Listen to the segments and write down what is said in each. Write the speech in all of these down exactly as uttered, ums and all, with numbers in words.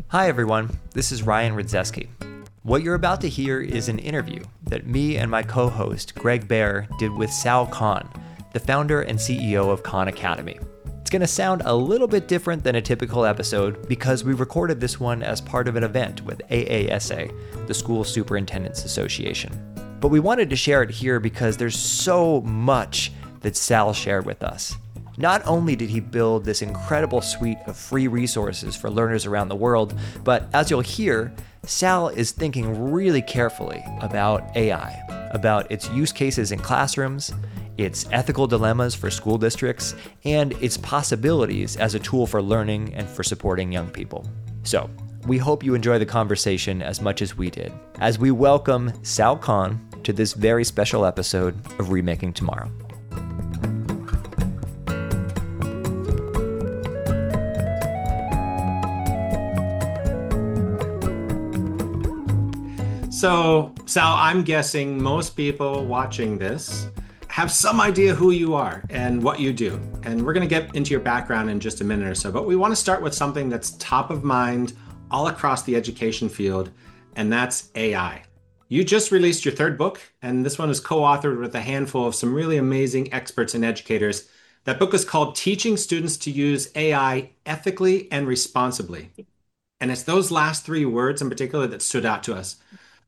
Hi everyone, this is Ryan Rudzeski. What you're about to hear is an interview that me and my co-host Greg Baer did with Sal Khan, the founder and C E O of Khan Academy. It's going to sound a little bit different than a typical episode because we recorded this one as part of an event with A A S A, the School Superintendents Association. But we wanted to share it here because there's so much that Sal shared with us. Not only did he build this incredible suite of free resources for learners around the world, but as you'll hear, Sal is thinking really carefully about A I, about its use cases in classrooms, its ethical dilemmas for school districts, and its possibilities as a tool for learning and for supporting young people. So, we hope you enjoy the conversation as much as we did, as we welcome Sal Khan to this very special episode of Remaking Tomorrow. So, Sal, I'm guessing most people watching this have some idea who you are and what you do. And we're going to get into your background in just a minute or so. But we want to start with something that's top of mind all across the education field, and that's A I. You just released your third book, and this one is co-authored with a handful of some really amazing experts and educators. That book is called Teaching Students to Use A I Ethically and Responsibly. And it's those last three words in particular that stood out to us.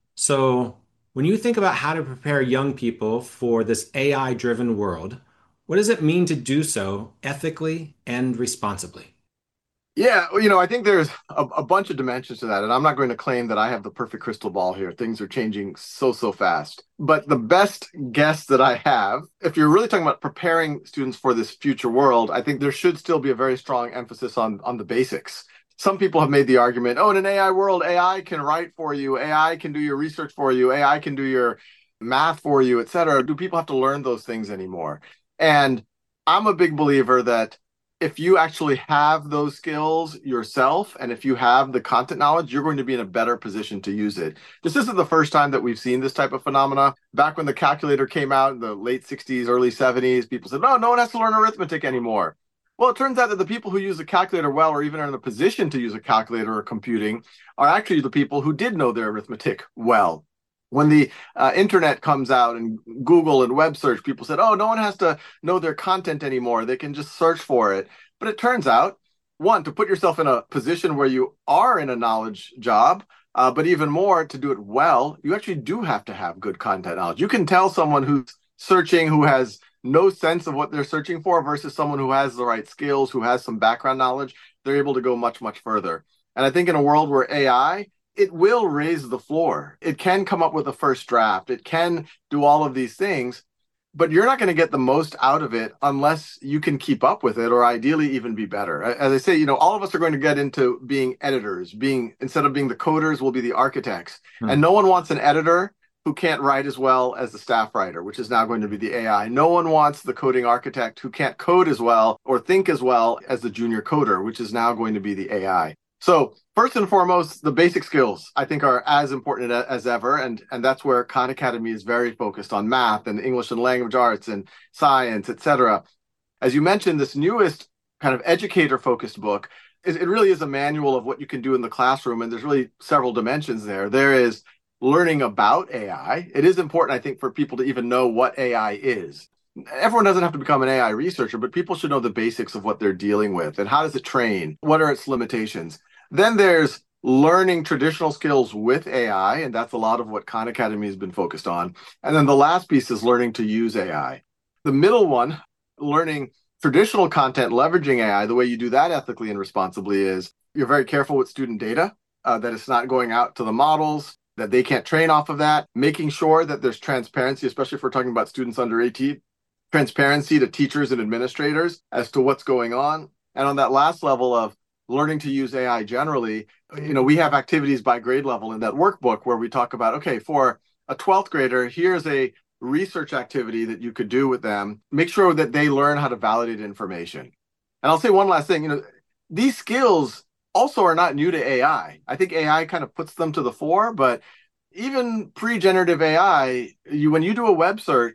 So when you think about how to prepare young people for this A I-driven world, what does it mean to do so ethically and responsibly? Yeah, well, you know, I think there's a, a bunch of dimensions to that, and I'm not going to claim that I have the perfect crystal ball here. Things are changing so, so fast. But the best guess that I have, if you're really talking about preparing students for this future world, I think there should still be a very strong emphasis on, on the basics. Some people have made the argument, oh, in an A I world, A I can write for you, A I can do your research for you, A I can do your math for you, et cetera. Do people have to learn those things anymore? And I'm a big believer that if you actually have those skills yourself, and if you have the content knowledge, you're going to be in a better position to use it. This isn't the first time that we've seen this type of phenomena. Back when the calculator came out in the late sixties, early seventies, people said, no, no one has to learn arithmetic anymore. Well, it turns out that the people who use a calculator well, or even are in a position to use a calculator or computing, are actually the people who did know their arithmetic well. When the uh, internet comes out and Google and web search, people said, oh, no one has to know their content anymore. They can just search for it. But it turns out, one, to put yourself in a position where you are in a knowledge job, uh, but even more, to do it well, you actually do have to have good content knowledge. You can tell someone who's searching, who has no sense of what they're searching for, versus someone who has the right skills, who has some background knowledge, they're able to go much, much further. And I think in a world where A I, it will raise the floor. It can come up with a first draft. It can do all of these things, but you're not going to get the most out of it unless you can keep up with it, or ideally even be better. As I say, you know, all of us are going to get into being editors, being, instead of being the coders, we'll be the architects. Hmm. And no one wants an editor who can't write as well as the staff writer, which is now going to be the A I. No one wants the coding architect who can't code as well or think as well as the junior coder, which is now going to be the A I. So first and foremost, the basic skills, I think, are as important as ever. And, and that's where Khan Academy is very focused on math and English and language arts and science, et cetera. As you mentioned, this newest kind of educator-focused book, it really is a manual of what you can do in the classroom. And there's really several dimensions there. There is learning about A I. It is important, I think, for people to even know what A I is. Everyone doesn't have to become an A I researcher, but people should know the basics of what they're dealing with and how does it train? What are its limitations? Then there's learning traditional skills with A I, and that's a lot of what Khan Academy has been focused on. And then the last piece is learning to use A I. The middle one, learning traditional content, leveraging A I, the way you do that ethically and responsibly is you're very careful with student data, uh, that it's not going out to the models, that they can't train off of that, making sure that there's transparency, especially if we're talking about students under eighteen, transparency to teachers and administrators as to what's going on. And on that last level of learning to use A I generally, you know, we have activities by grade level in that workbook where we talk about, okay, for a twelfth grader, here's a research activity that you could do with them. Make sure that they learn how to validate information. And I'll say one last thing, you know, these skills also are not new to A I. I think A I kind of puts them to the fore, but even pre-generative A I, you, when you do a web search,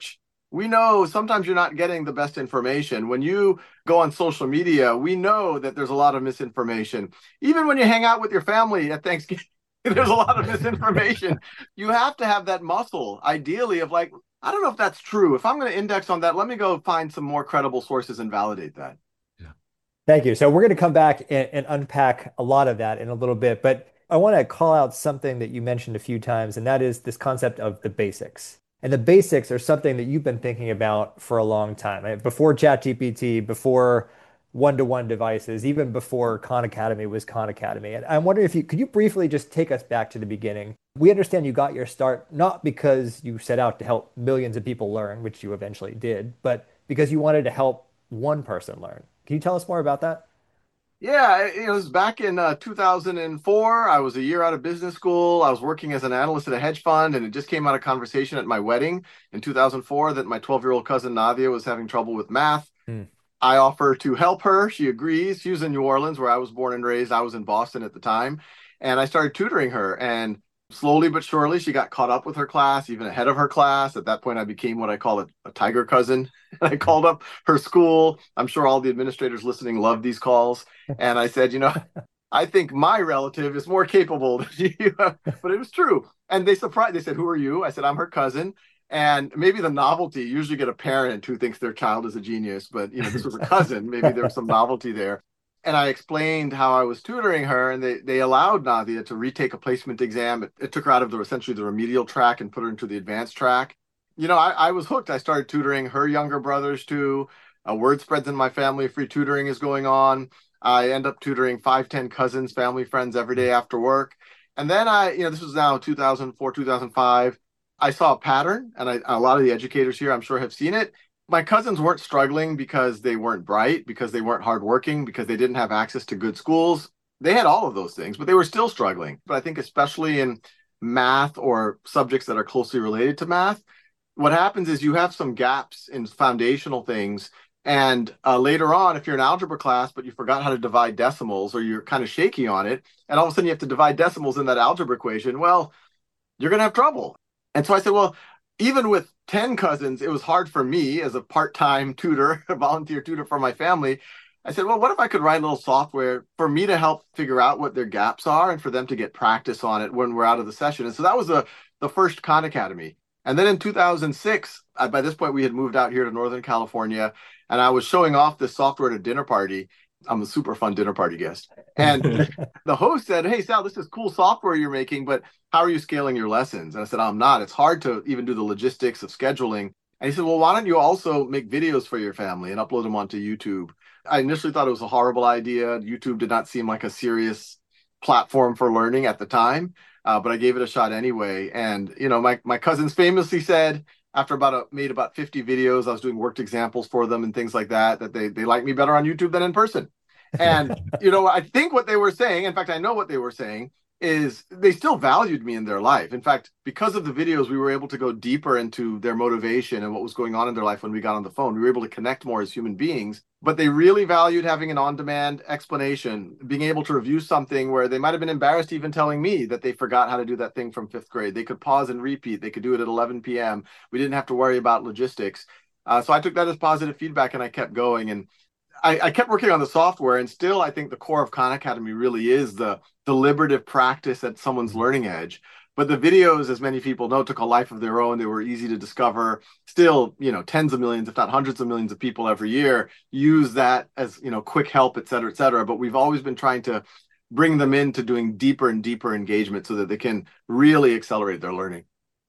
We know sometimes you're not getting the best information. When you go on social media, we know that there's a lot of misinformation. Even when you hang out with your family at Thanksgiving, there's a lot of misinformation. You have to have that muscle, ideally, of like, I don't know if that's true. If I'm going to index on that, let me go find some more credible sources and validate that. Yeah. Thank you. So we're going to come back and, and unpack a lot of that in a little bit, but I want to call out something that you mentioned a few times, and that is this concept of the basics. And the basics are something that you've been thinking about for a long time. I- Before ChatGPT, before one-to-one devices, even before Khan Academy was Khan Academy. And I'm wondering if you could you briefly just take us back to the beginning. We understand you got your start not because you set out to help millions of people learn, which you eventually did, but because you wanted to help one person learn. Can you tell us more about that? Yeah, it was back in uh, two thousand four. I was a year out of business school. I was working as an analyst at a hedge fund, and it just came out of conversation at my wedding in two thousand four that my twelve-year-old cousin Nadia was having trouble with math. Hmm. I offer to help her. She agrees. She was in New Orleans, where I was born and raised. I was in Boston at the time. And I started tutoring her. And slowly but surely, she got caught up with her class, even ahead of her class. At that point, I became what I call a, a tiger cousin. And I called up her school. I'm sure all the administrators listening love these calls. And I said, you know, I think my relative is more capable than you. But it was true. And they surprised. They said, who are you? I said, I'm her cousin. And maybe the novelty, you usually get a parent who thinks their child is a genius, but you know, this was a cousin. Maybe there was some novelty there. And I explained how I was tutoring her, and they they allowed Nadia to retake a placement exam. It, it took her out of the essentially the remedial track and put her into the advanced track. You know, I, I was hooked. I started tutoring her younger brothers too. Uh, word spreads in my family. Free tutoring is going on. I end up tutoring five, ten cousins, family, friends every day after work. And then I, you know, this was now two thousand four, two thousand five. I saw a pattern, and I, a lot of the educators here, I'm sure, have seen it. My cousins weren't struggling because they weren't bright, because they weren't hardworking, because they didn't have access to good schools. They had all of those things, but they were still struggling. But I think especially in math or subjects that are closely related to math, what happens is you have some gaps in foundational things. And uh, later on, if you're in algebra class, but you forgot how to divide decimals, or you're kind of shaky on it, and all of a sudden you have to divide decimals in that algebra equation, well, you're going to have trouble. And so I said, well, even with ten cousins, it was hard for me as a part-time tutor, a volunteer tutor for my family. I said, well, what if I could write a little software for me to help figure out what their gaps are and for them to get practice on it when we're out of the session? And so that was the, the first Khan Academy. And then in two thousand six, uh, by this point, we had moved out here to Northern California, and I was showing off this software at a dinner party. I'm a super fun dinner party guest. And the host said, hey, Sal, this is cool software you're making, but how are you scaling your lessons? And I said, I'm not. It's hard to even do the logistics of scheduling. And he said, well, why don't you also make videos for your family and upload them onto YouTube? I initially thought it was a horrible idea. YouTube did not seem like a serious platform for learning at the time, uh, but I gave it a shot anyway. And, you know, my, my cousins famously said, after about a, made about fifty videos, I was doing worked examples for them and things like that, that they, they like me better on YouTube than in person. And, you know, I think what they were saying, in fact, I know what they were saying, is they still valued me in their life. In fact, because of the videos, we were able to go deeper into their motivation and what was going on in their life when we got on the phone. We were able to connect more as human beings, but they really valued having an on-demand explanation, being able to review something where they might have been embarrassed even telling me that they forgot how to do that thing from fifth grade. They could pause and repeat. They could do it at eleven p.m. We didn't have to worry about logistics. Uh, so I took that as positive feedback, and I kept going. And I, I kept working on the software, and still I think the core of Khan Academy really is the deliberative practice at someone's learning edge. But the videos, as many people know, took a life of their own. They were easy to discover. Still, you know, tens of millions, if not hundreds of millions of people every year use that as, you know, quick help, et cetera, et cetera. But we've always been trying to bring them into doing deeper and deeper engagement so that they can really accelerate their learning.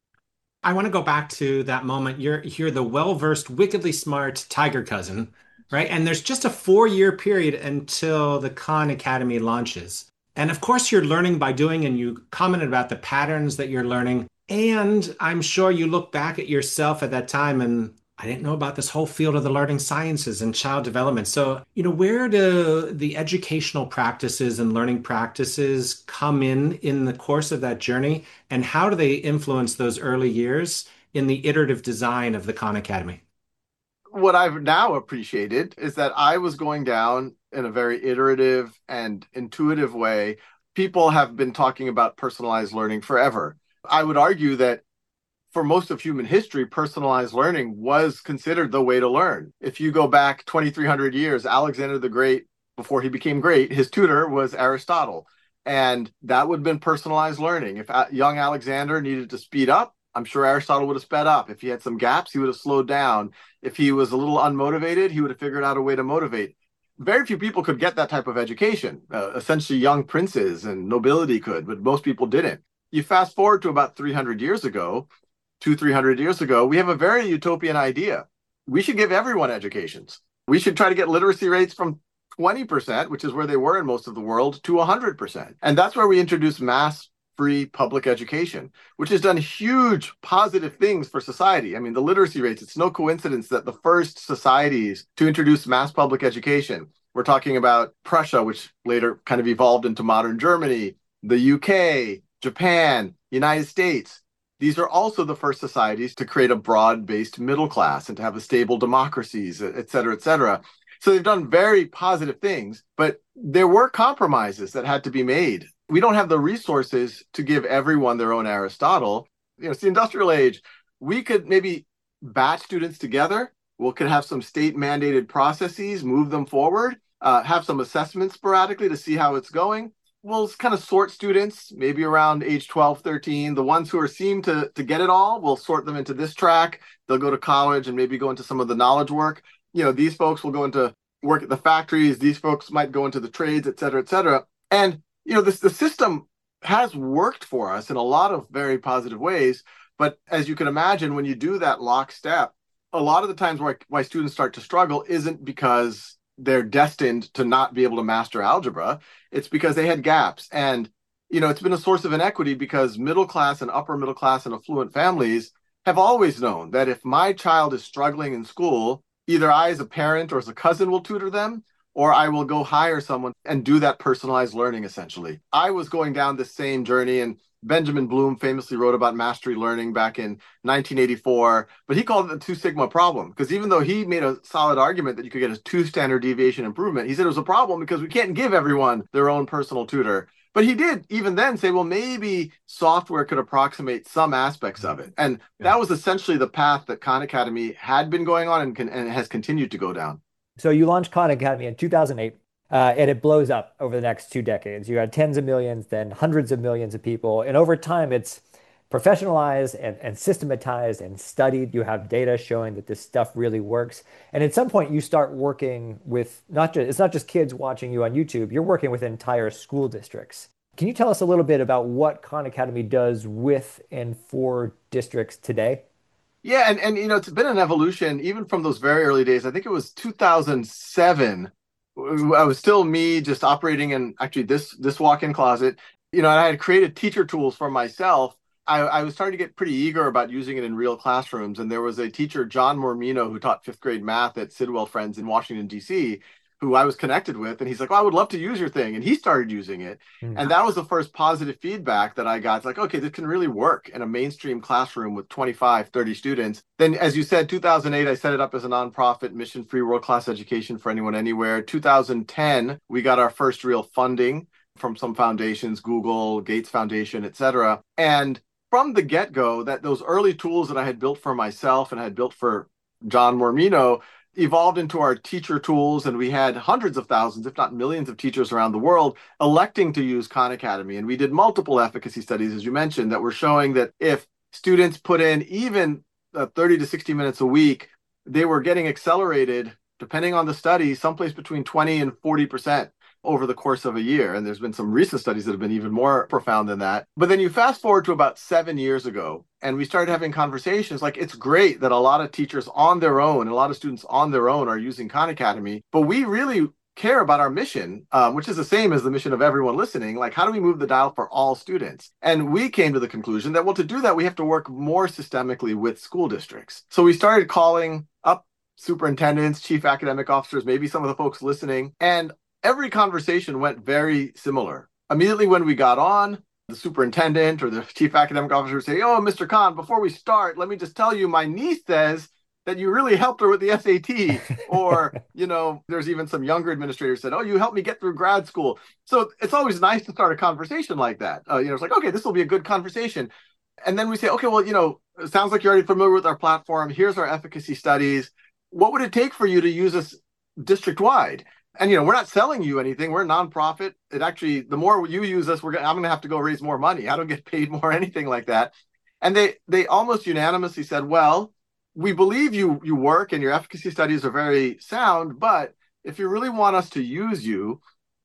I want to go back to that moment. You're you're the well-versed, wickedly smart tiger cousin, right? And there's just a four-year period until the Khan Academy launches. And of course, you're learning by doing, and you commented about the patterns that you're learning. And I'm sure you look back at yourself at that time and I didn't know about this whole field of the learning sciences and child development. So, you know, where do the educational practices and learning practices come in in the course of that journey? And how do they influence those early years in the iterative design of the Khan Academy? What I've now appreciated is that I was going down in a very iterative and intuitive way. People have been talking about personalized learning forever. I would argue that for most of human history, personalized learning was considered the way to learn. If you go back twenty-three hundred years, Alexander the Great, before he became great, his tutor was Aristotle. And that would have been personalized learning. If young Alexander needed to speed up, I'm sure Aristotle would have sped up. If he had some gaps, he would have slowed down. If he was a little unmotivated, he would have figured out a way to motivate. Very few people could get that type of education. Uh, essentially, young princes and nobility could, but most people didn't. You fast forward to about three hundred years ago, two, three hundred years ago, we have a very utopian idea. We should give everyone educations. We should try to get literacy rates from twenty percent, which is where they were in most of the world, to one hundred percent. And that's where we introduce mass free public education, which has done huge positive things for society. I mean, the literacy rates, it's no coincidence that the first societies to introduce mass public education, we're talking about Prussia, which later kind of evolved into modern Germany, the U K, Japan, United States. These are also the first societies to create a broad-based middle class and to have a stable democracies, et cetera, et cetera. So they've done very positive things, but there were compromises that had to be made. We don't have the resources to give everyone their own Aristotle. You know, it's the industrial age. We could maybe batch students together. We could have some state-mandated processes, move them forward, uh, have some assessments sporadically to see how it's going. We'll kind of sort students, maybe around age twelve, thirteen. The ones who are seem to, to get it all, we'll sort them into this track. They'll go to college and maybe go into some of the knowledge work. You know, these folks will go into work at the factories. These folks might go into the trades, et cetera, et cetera. And, you know, this the system has worked for us in a lot of very positive ways. But as you can imagine, when you do that lockstep, a lot of the times why, why students start to struggle isn't because they're destined to not be able to master algebra. It's because they had gaps. And, you know, it's been a source of inequity because middle class and upper middle class and affluent families have always known that if my child is struggling in school, either I as a parent or as a cousin will tutor them, or I will go hire someone and do that personalized learning, essentially. I was going down this same journey, and Benjamin Bloom famously wrote about mastery learning back in nineteen eighty-four, but he called it the two sigma problem, because even though he made a solid argument that you could get a two standard deviation improvement, he said it was a problem because we can't give everyone their own personal tutor. But he did even then say, well, maybe software could approximate some aspects of it. And yeah. that was essentially the path that Khan Academy had been going on and, can, and has continued to go down. So you launched Khan Academy in two thousand eight, uh, and it blows up over the next two decades. You had tens of millions, then hundreds of millions of people. And over time, it's professionalized and, and systematized and studied. You have data showing that this stuff really works. And at some point, you start working with not just, it's not just kids watching you on YouTube, you're working with entire school districts. Can you tell us a little bit about what Khan Academy does with and for districts today? Yeah, and, and you know, it's been an evolution even from those very early days. I think it was two thousand seven. I was still me just operating in actually this this walk-in closet. You know, and I had created teacher tools for myself. I, I was starting to get pretty eager about using it in real classrooms. And there was a teacher, John Mormino, who taught fifth grade math at Sidwell Friends in Washington, D C, who I was connected with. And he's like, oh, I would love to use your thing. And he started using it. Mm-hmm. And that was the first positive feedback that I got. It's like, okay, this can really work in a mainstream classroom with twenty-five, thirty students. Then, as you said, two thousand eight, I set it up as a nonprofit, mission-free world-class education for anyone, anywhere. two thousand ten, we got our first real funding from some foundations, Google, Gates Foundation, et cetera. And from the get-go, that those early tools that I had built for myself and I had built for John Mormino evolved into our teacher tools, and we had hundreds of thousands, if not millions of teachers around the world electing to use Khan Academy. And we did multiple efficacy studies, as you mentioned, that were showing that if students put in even uh, thirty to sixty minutes a week, they were getting accelerated, depending on the study, someplace between twenty and forty percent over the course of a year. And there's been some recent studies that have been even more profound than that. But then you fast forward to about seven years ago, and we started having conversations like, it's great that a lot of teachers on their own and a lot of students on their own are using Khan Academy, but we really care about our mission, um, which is the same as the mission of everyone listening. Like, how do we move the dial for all students? And we came to the conclusion that, well, to do that, we have to work more systemically with school districts. So we started calling up superintendents, chief academic officers, maybe some of the folks listening, and every conversation went very similar. Immediately when we got on, the superintendent or the chief academic officer would say, oh, Mister Khan, before we start, let me just tell you, my niece says that you really helped her with the S A T. Or, you know, there's even some younger administrators said, oh, you helped me get through grad school. So it's always nice to start a conversation like that. Uh, you know, it's like, okay, this will be a good conversation. And then we say, okay, well, you know, it sounds like you're already familiar with our platform. Here's our efficacy studies. What would it take for you to use us district wide? And, you know, we're not selling you anything. We're a nonprofit. It actually, the more you use us, we're gonna, I'm going to have to go raise more money. I don't get paid more, anything like that. And they they almost unanimously said, well, we believe you you work and your efficacy studies are very sound, but if you really want us to use you,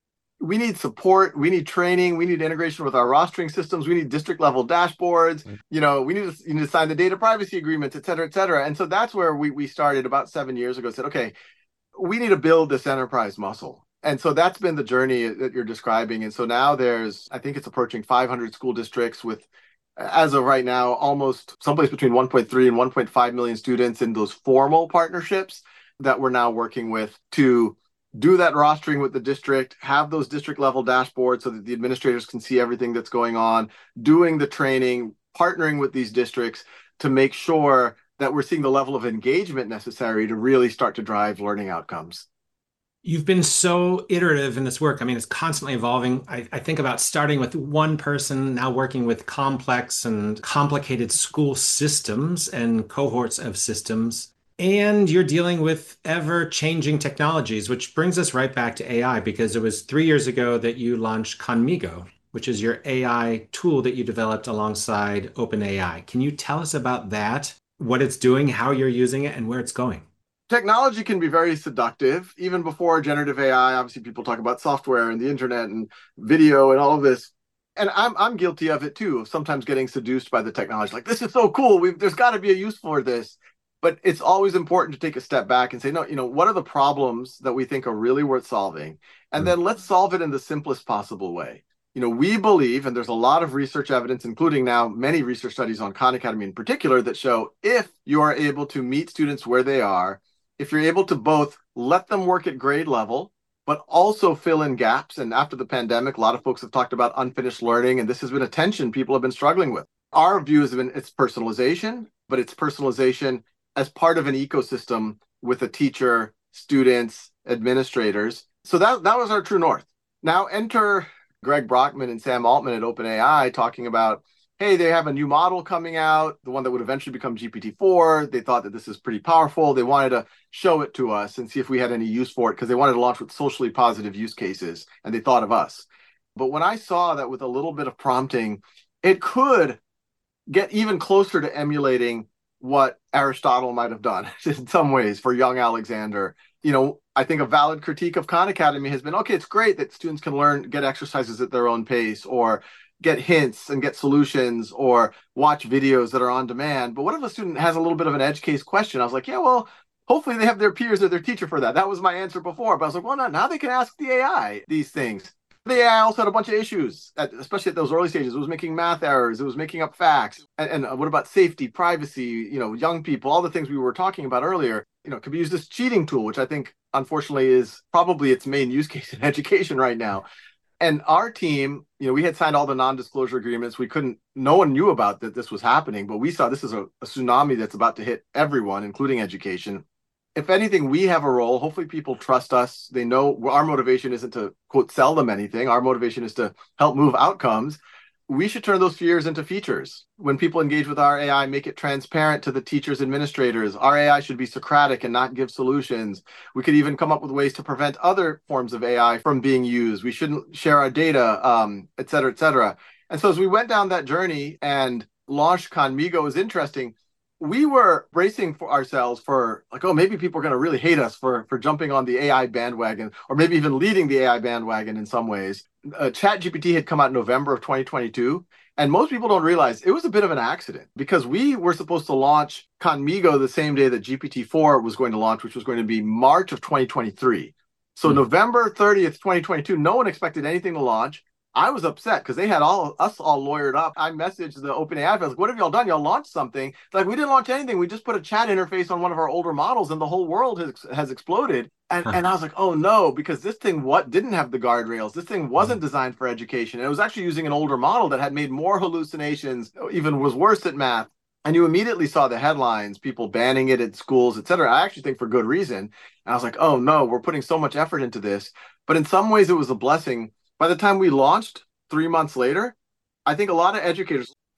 we need support, we need training, we need integration with our rostering systems, we need district level dashboards, mm-hmm. you know, we need to, you need to sign the data privacy agreements, et cetera, et cetera. And so that's where we we started about seven years ago, said, okay, we need to build this enterprise muscle. And so that's been the journey that you're describing. And so now there's, I think it's approaching five hundred school districts with, as of right now, almost someplace between one point three and one point five million students in those formal partnerships that we're now working with to do that rostering with the district, have those district level dashboards so that the administrators can see everything that's going on, doing the training, partnering with these districts to make sure that we're seeing the level of engagement necessary to really start to drive learning outcomes. You've been so iterative in this work. I mean, it's constantly evolving. I, I think about starting with one person, now working with complex and complicated school systems and cohorts of systems. And you're dealing with ever-changing technologies, which brings us right back to A I, because it was three years ago that you launched Khanmigo, which is your A I tool that you developed alongside OpenAI. Can you tell us about that, what it's doing, how you're using it, and where it's going? Technology can be very seductive. Even before generative A I, obviously people talk about software and the internet and video and all of this. And I'm I'm guilty of it too, of sometimes getting seduced by the technology. Like, this is so cool. We've, there's got to be a use for this. But it's always important to take a step back and say, no, you know, what are the problems that we think are really worth solving? And then let's solve it in the simplest possible way. You know, we believe, and there's a lot of research evidence, including now many research studies on Khan Academy in particular, that show if you are able to meet students where they are, if you're able to both let them work at grade level, but also fill in gaps. And after the pandemic, a lot of folks have talked about unfinished learning, and this has been a tension people have been struggling with. Our view has been it's personalization, but it's personalization as part of an ecosystem with a teacher, students, administrators. So that, that was our true north. Now enter Greg Brockman and Sam Altman at OpenAI talking about, hey, they have a new model coming out, the one that would eventually become G P T four. They thought that this is pretty powerful. They wanted to show it to us and see if we had any use for it because they wanted to launch with socially positive use cases, and they thought of us. But when I saw that with a little bit of prompting, it could get even closer to emulating what Aristotle might have done in some ways for young Alexander. You know, I think a valid critique of Khan Academy has been, okay, it's great that students can learn, get exercises at their own pace, or get hints and get solutions, or watch videos that are on demand. But what if a student has a little bit of an edge case question? I was like, yeah, well, hopefully they have their peers or their teacher for that. That was my answer before. But I was like, well, no, now they can ask the A I these things. The A I also had a bunch of issues, at, especially at those early stages. It was making math errors. It was making up facts. And, and what about safety, privacy, you know, young people, all the things we were talking about earlier, you know, could be used as cheating tool, which I think, unfortunately, is probably its main use case in education right now. And our team, you know, we had signed all the non-disclosure agreements. We couldn't, no one knew about that this was happening, but we saw this is a, a tsunami that's about to hit everyone, including education. If anything, we have a role. Hopefully people trust us. They know our motivation isn't to, quote, sell them anything. Our motivation is to help move outcomes. We should turn those fears into features. When people engage with our A I, make it transparent to the teachers, administrators. Our A I should be Socratic and not give solutions. We could even come up with ways to prevent other forms of A I from being used. We shouldn't share our data, um, et cetera, et cetera. And so as we went down that journey and launched Khanmigo, it was interesting. We were bracing for ourselves for like, oh, maybe people are going to really hate us for, for jumping on the A I bandwagon, or maybe even leading the A I bandwagon in some ways. Uh, ChatGPT had come out in November of twenty twenty-two, and most people don't realize it was a bit of an accident because we were supposed to launch Khanmigo the same day that G P T four was going to launch, which was going to be March of twenty twenty-three. So mm-hmm. November thirtieth, twenty twenty-two, no one expected anything to launch. I was upset because they had all us all lawyered up. I messaged the OpenAI. I was like, what have y'all done? Y'all launched something. They're like, we didn't launch anything. We just put a chat interface on one of our older models and the whole world has, has exploded. And, huh. and I was like, oh no, because this thing what didn't have the guardrails. This thing wasn't mm-hmm. designed for education. It was actually using an older model that had made more hallucinations, even was worse at math. And you immediately saw the headlines, people banning it at schools, et cetera. I actually think for good reason. And I was like, oh no, we're putting so much effort into this. But in some ways it was a blessing. By the time we launched three months later, I think a lot of educators,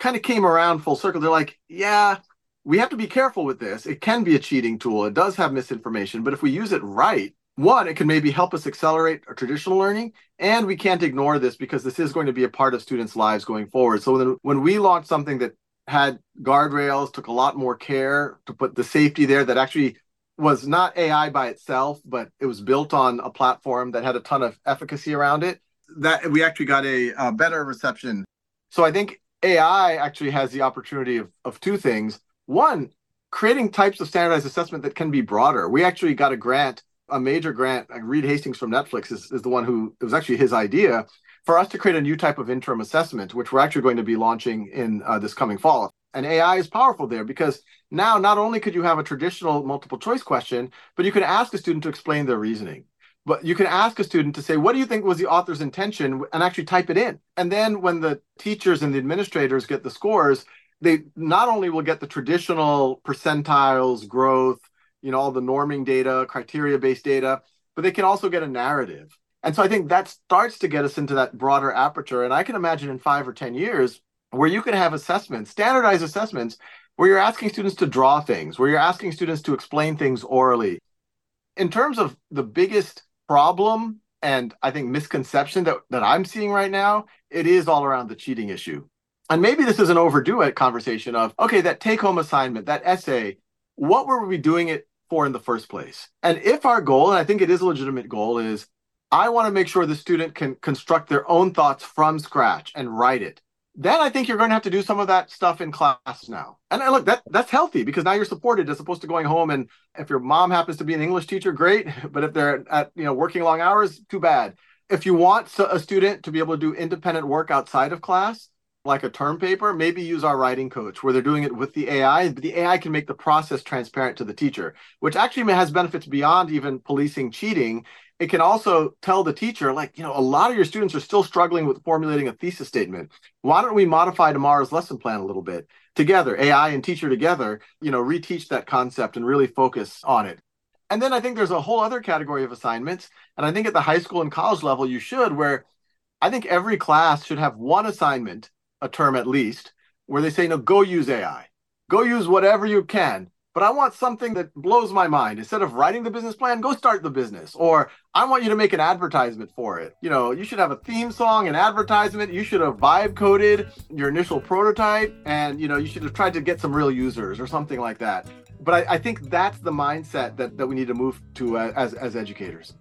kind of came around full circle. They're like, yeah, we have to be careful with this. It can be a cheating tool. It does have misinformation, but if we use it right, one, it can maybe help us accelerate our traditional learning, and we can't ignore this because this is going to be a part of students' lives going forward. So when, when we launched something that had guardrails, took a lot more care to put the safety there, that actually was not A I by itself, but it was built on a platform that had a ton of efficacy around it, that we actually got a, a better reception. So I think A I actually has the opportunity of, of two things. One, creating types of standardized assessment that can be broader. We actually got a grant, a major grant. Reed Hastings from Netflix is, is the one who, it was actually his idea, for us to create a new type of interim assessment, which we're actually going to be launching in uh, this coming fall. And A I is powerful there because now not only could you have a traditional multiple choice question, but you can ask a student to explain their reasoning. But you can ask a student to say, what do you think was the author's intention, and actually type it in. And then when the teachers and the administrators get the scores, they not only will get the traditional percentiles, growth, you know, all the norming data, criteria-based data, but they can also get a narrative. And so I think that starts to get us into that broader aperture. And I can imagine in five or ten years where you could have assessments, standardized assessments, where you're asking students to draw things, where you're asking students to explain things orally. In terms of the biggest problem and I think misconception that, that I'm seeing right now, it is all around the cheating issue. And maybe this is an overdue conversation of, okay, that take-home assignment, that essay, what were we doing it for in the first place? And if our goal, and I think it is a legitimate goal, is I want to make sure the student can construct their own thoughts from scratch and write it, then I think you're going to have to do some of that stuff in class now. And look, that that's healthy because now you're supported as opposed to going home. And if your mom happens to be an English teacher, great. But if they're at, you know, working long hours, too bad. If you want a student to be able to do independent work outside of class, like a term paper, maybe use our writing coach where they're doing it with the A I, but the A I can make the process transparent to the teacher, which actually has benefits beyond even policing cheating. It can also tell the teacher, like, you know, a lot of your students are still struggling with formulating a thesis statement. Why don't we modify tomorrow's lesson plan a little bit together, A I and teacher together, you know, reteach that concept and really focus on it. And then I think there's a whole other category of assignments. And I think at the high school and college level, you should, where I think every class should have one assignment, a term at least, where they say, no, go use A I, go use whatever you can. But I want something that blows my mind. Instead of writing the business plan, go start the business. Or I want you to make an advertisement for it. You know, you should have a theme song, an advertisement. You should have vibe coded your initial prototype. And, you know, you should have tried to get some real users or something like that. But I, I think that's the mindset that, that we need to move to uh, as, as educators.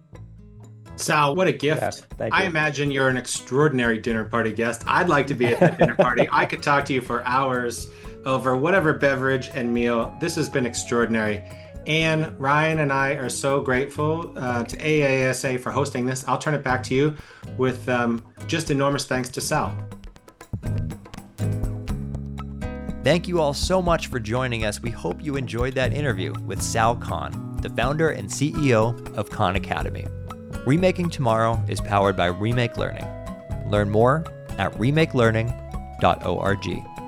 Sal, what a gift. Yes, thank you. I imagine you're an extraordinary dinner party guest. I'd like to be at the dinner party. I could talk to you for hours over whatever beverage and meal. This has been extraordinary. Anne, Ryan, and I are so grateful uh, to A A S A for hosting this. I'll turn it back to you with um, just enormous thanks to Sal. Thank you all so much for joining us. We hope you enjoyed that interview with Sal Khan, the founder and C E O of Khan Academy. Remaking Tomorrow is powered by Remake Learning. Learn more at remake learning dot org.